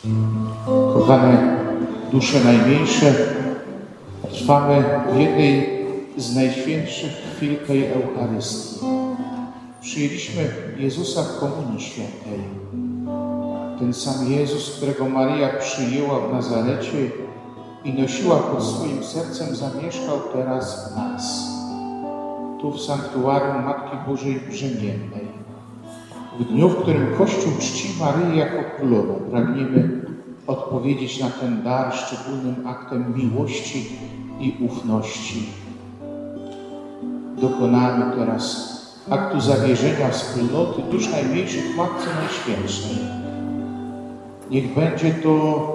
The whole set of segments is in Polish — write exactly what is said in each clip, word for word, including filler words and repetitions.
Kochane dusze najmniejsze, trwamy w jednej z najświętszych chwil tej Eucharystii. Przyjęliśmy Jezusa w Komunii Świętej. Ten sam Jezus, którego Maryja przyjęła w Nazarecie i nosiła pod swoim sercem, zamieszkał teraz w nas. Tu w sanktuarium Matki Bożej Brzemiennej. W dniu, w którym Kościół czci Maryję jako królową, pragniemy odpowiedzieć na ten dar szczególnym aktem miłości i ufności. Dokonamy teraz aktu zawierzenia wspólnoty dusz najmniejszych Matce Najświętszej. Niech będzie to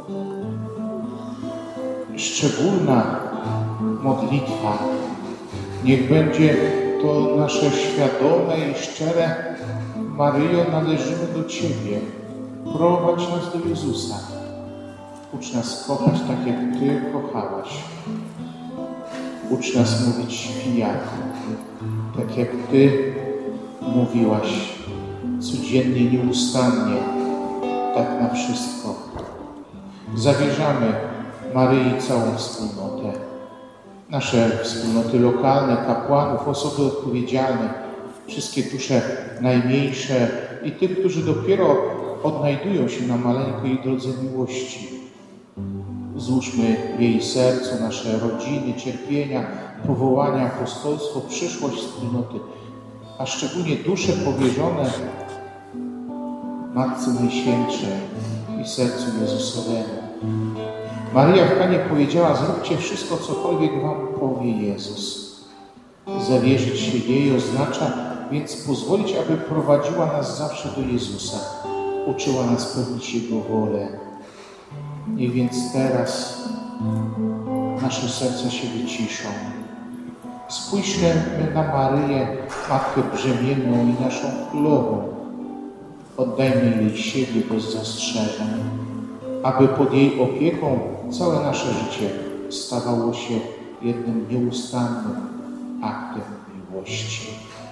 szczególna modlitwa. Niech będzie to nasze świadome i szczere: Maryjo, należymy do Ciebie. Prowadź nas do Jezusa. Ucz nas kochać tak, jak Ty kochałaś. Ucz nas mówić pijako, tak jak Ty mówiłaś, codziennie, nieustannie, tak na wszystko. Zawierzamy Maryi całą wspólnotę. Nasze wspólnoty lokalne, kapłanów, osoby odpowiedzialne, wszystkie dusze najmniejsze i tych, którzy dopiero odnajdują się na maleńkiej drodze miłości. Złóżmy w jej sercu nasze rodziny, cierpienia, powołania, apostolstwo, przyszłość wspólnoty, a szczególnie dusze powierzone Matce Najświętszej i sercu Jezusowemu. Maryja w Kanie powiedziała: zróbcie wszystko, cokolwiek wam powie Jezus. Zawierzyć się jej oznacza więc pozwolić, aby prowadziła nas zawsze do Jezusa. Uczyła nas pełnić Jego wolę. Niech więc teraz nasze serca się wyciszą. Spójrzmy na Maryję, Matkę Brzemienną i naszą Królową. Oddajmy jej siebie bez zastrzeżeń, aby pod jej opieką całe nasze życie stawało się jednym nieustannym aktem miłości.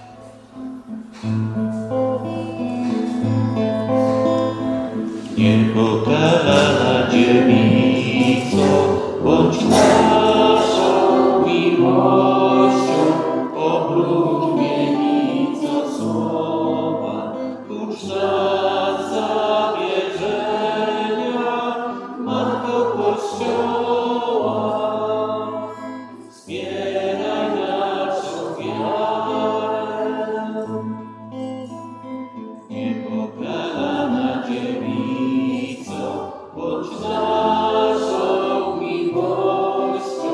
Niepokalana dziewico, bądź naszą miłością, oblubienica słowa, ucz nas zawierzenia, Matko Kościoła, wspieraj naszą wiarę. Niepokalana dziewico, bądź naszą miłością,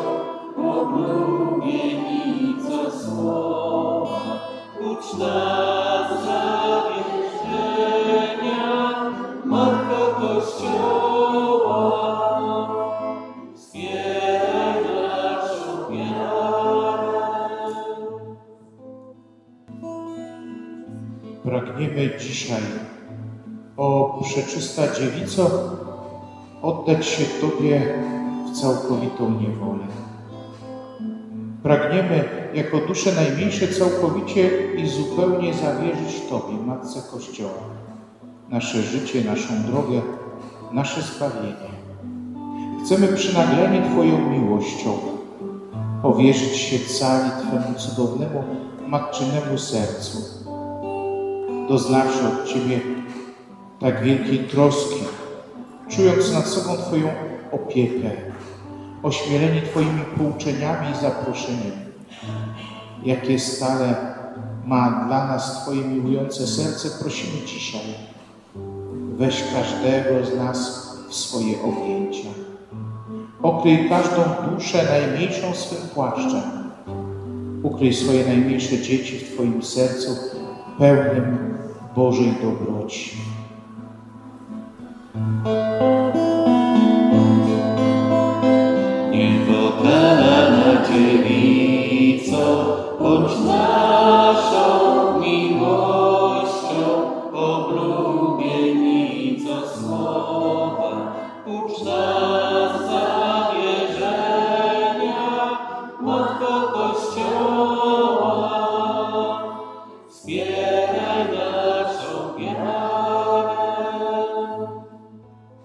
oblubienica słowa, ucz nas zawierzenia, Matko Kościoła, wspieraj naszą wiarę. Pragniemy dzisiaj, o Przeczysta Dziewico, oddać się Tobie w całkowitą niewolę. Pragniemy jako dusze najmniejsze całkowicie i zupełnie zawierzyć Tobie, Matce Kościoła, nasze życie, naszą drogę, nasze zbawienie. Chcemy przynagleni Twoją miłością powierzyć się cali Twemu cudownemu, matczynemu sercu, doznawszy od Ciebie tak wielkiej troski, czując nad sobą Twoją opiekę, ośmieleni Twoimi pouczeniami i zaproszeniami, jakie stale ma dla nas Twoje miłujące serce, prosimy dzisiaj: weź każdego z nas w swoje objęcia. Okryj każdą duszę najmniejszą swym płaszczem. Ukryj swoje najmniejsze dzieci w Twoim sercu pełnym Bożej dobroci. Niepokalana dziewico, bądź naszą miłością, oblubienica słowa, ucz nas zawierzenia, Matko Kościoła, wspieraj naszą wiarę.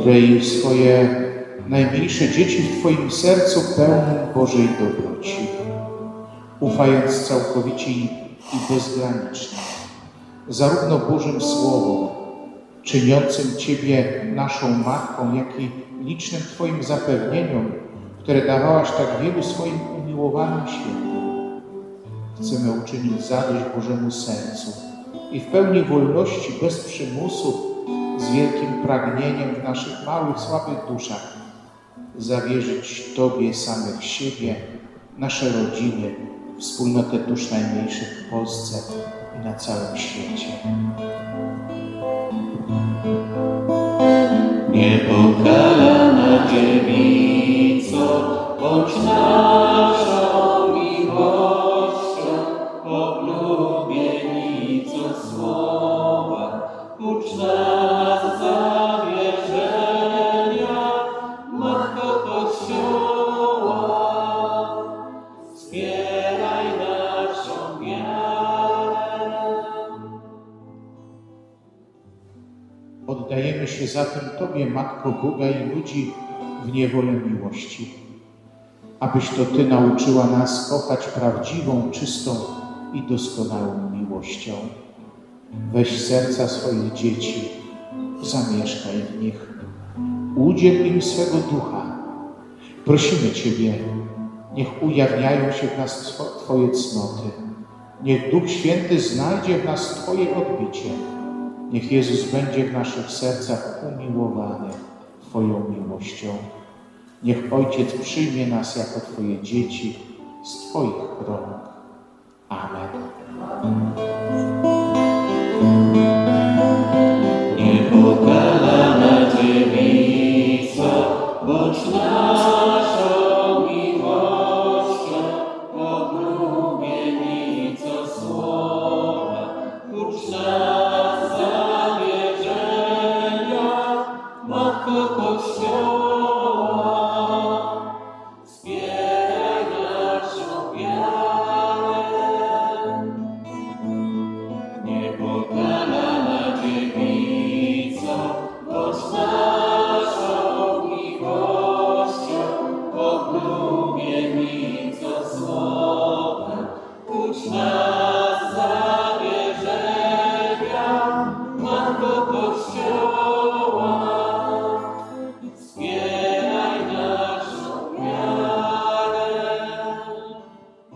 ukroi swoje najmniejsze dzieci w Twoim sercu pełnym Bożej dobroci, ufając całkowicie i bezgranicznie zarówno Bożym Słowom, czyniącym Ciebie naszą Matką, jak i licznym Twoim zapewnieniom, które dawałaś tak wielu swoim umiłowanym świętym. Chcemy uczynić zadość Bożemu sercu i w pełni wolności, bez przymusu, z wielkim pragnieniem w naszych małych, słabych duszach zawierzyć Tobie samych siebie, nasze rodziny, wspólnotę dusz najmniejszych w Polsce i na całym świecie. Niepokalana dziewico, bądź naszą miłością, oblubienico słowa, ucz nas zawierzenia, Matko Kościoła, wspieraj naszą wiarę. Oddajemy się zatem Tobie, Matko Boga i ludzi, w niewolę miłości, abyś to Ty nauczyła nas kochać prawdziwą, czystą i doskonałą miłością. Weź serca swoich dzieci, zamieszkaj w nich, udziel im swego ducha. Prosimy Ciebie, niech ujawniają się w nas Twoje cnoty, niech Duch Święty znajdzie w nas Twoje odbicie. Niech Jezus będzie w naszych sercach umiłowany Twoją miłością. Niech Ojciec przyjmie nas jako Twoje dzieci z Twoich rąk. Amen. Niepokalana dziewico, bądź naszą miłością, oblubienico słowa, ucz nas zawierzenia, Matko Kościoła, wspieraj naszą wiarę. Niepokalana dziewico, bądź naszą miłością, oblubienico słowa, ucz nas